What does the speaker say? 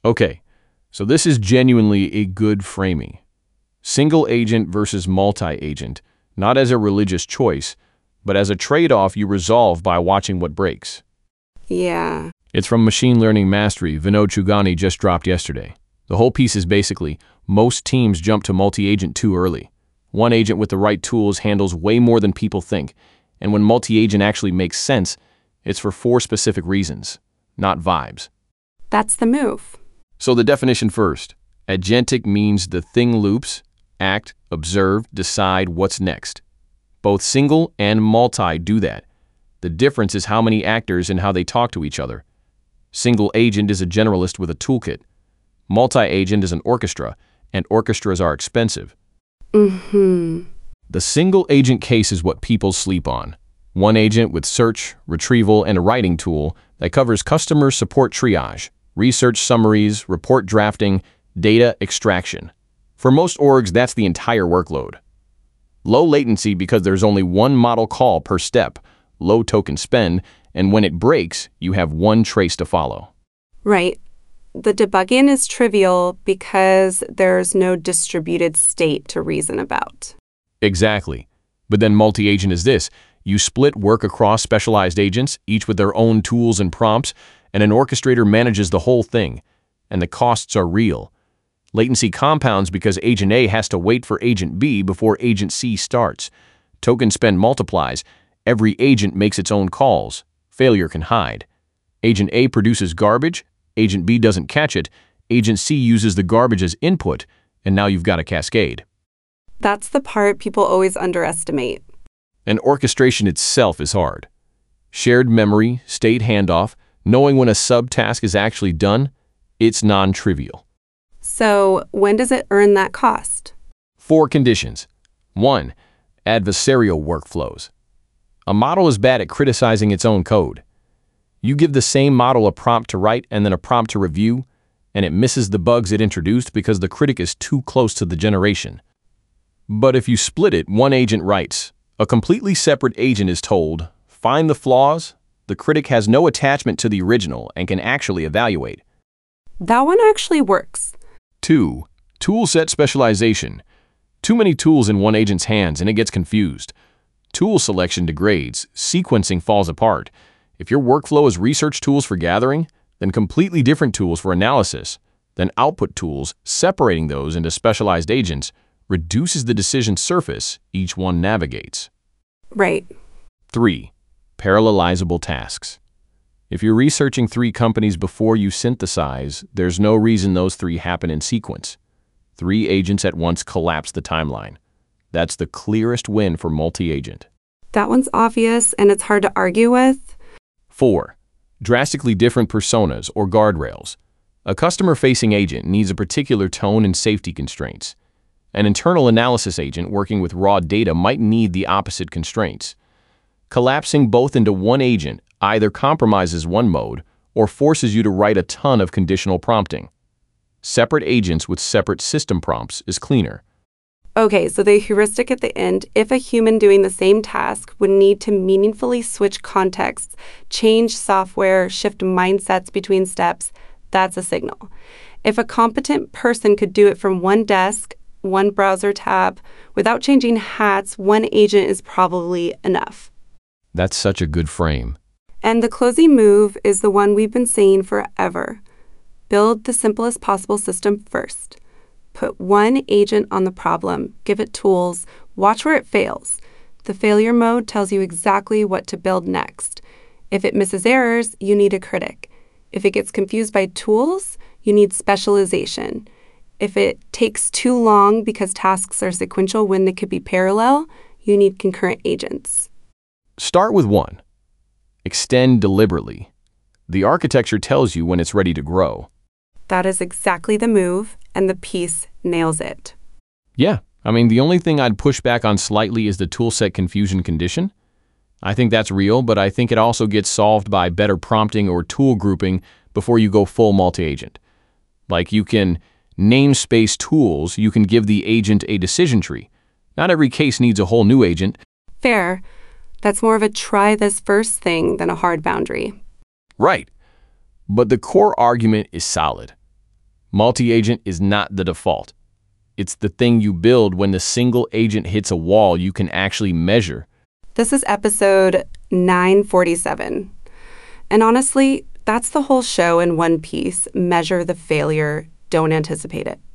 Okay, so this is genuinely a good framing. Single agent versus multi-agent, not as a religious choice, but as a trade-off you resolve by watching what breaks. Yeah. It's from Machine Learning Mastery. Vinod Chugani just dropped yesterday. The whole piece is basically, most teams jump to multi-agent too early. One agent with the right tools handles way more than people think, and when multi-agent actually makes sense, it's for 4 specific reasons, not vibes. That's the move. So the definition first. Agentic means the thing loops, act, observe, decide what's next. Both single and multi do that. The difference is how many actors and how they talk to each other. Single agent is a generalist with a toolkit. Multi-agent is an orchestra, and orchestras are expensive. The single agent case is what people sleep on. One agent with search, retrieval, and a writing tool that covers customer support triage, research summaries, report drafting, data extraction. For most orgs, that's the entire workload. Low latency because there's only one model call per step, low token spend, and when it breaks, you have one trace to follow. Right. The debugging is trivial because there's no distributed state to reason about. Exactly. But then multi-agent is this. You split work across specialized agents, each with their own tools and prompts, and an orchestrator manages the whole thing. And the costs are real. Latency compounds because Agent A has to wait for Agent B before Agent C starts. Token spend multiplies. Every agent makes its own calls. Failure can hide. Agent A produces garbage. Agent B doesn't catch it. Agent C uses the garbage as input, and now you've got a cascade. That's the part people always underestimate. And orchestration itself is hard. Shared memory, state handoff, knowing when a subtask is actually done, it's non-trivial. So when does it earn that cost? 4 conditions. 1. Adversarial workflows. A model is bad at criticizing its own code. You give the same model a prompt to write and then a prompt to review, and it misses the bugs it introduced because the critic is too close to the generation. But if you split it, one agent writes. A completely separate agent is told, find the flaws. The critic has no attachment to the original and can actually evaluate. That one actually works. 2. Toolset specialization. Too many tools in one agent's hands and it gets confused. Tool selection degrades, sequencing falls apart. If your workflow is research tools for gathering, then completely different tools for analysis, then output tools, separating those into specialized agents, reduces the decision surface each one navigates. Right. 3. Parallelizable tasks. If you're researching 3 companies before you synthesize, there's no reason those 3 happen in sequence. 3 agents at once collapse the timeline. That's the clearest win for multi-agent. That one's obvious and it's hard to argue with. 4. Drastically different personas or guardrails. A customer-facing agent needs a particular tone and safety constraints. An internal analysis agent working with raw data might need the opposite constraints. Collapsing both into one agent either compromises one mode or forces you to write a ton of conditional prompting. Separate agents with separate system prompts is cleaner. Okay, so the heuristic at the end, if a human doing the same task would need to meaningfully switch contexts, change software, shift mindsets between steps, that's a signal. If a competent person could do it from one desk, one browser tab, without changing hats, one agent is probably enough. That's such a good frame. And the closing move is the one we've been saying forever. Build the simplest possible system first. Put one agent on the problem, give it tools, watch where it fails. The failure mode tells you exactly what to build next. If it misses errors, you need a critic. If it gets confused by tools, you need specialization. If it takes too long because tasks are sequential when they could be parallel, you need concurrent agents. Start with 1. Extend deliberately. The architecture tells you when it's ready to grow. That is exactly the move, and the piece nails it. Yeah, the only thing I'd push back on slightly is the toolset confusion condition. I think that's real, but I think it also gets solved by better prompting or tool grouping before you go full multi-agent. Like you can namespace tools, you can give the agent a decision tree. Not every case needs a whole new agent. Fair. That's more of a try this first thing than a hard boundary. Right. But the core argument is solid. Multi-agent is not the default. It's the thing you build when the single agent hits a wall you can actually measure. This is episode 947. And honestly, that's the whole show in one piece. Measure the failure, don't anticipate it.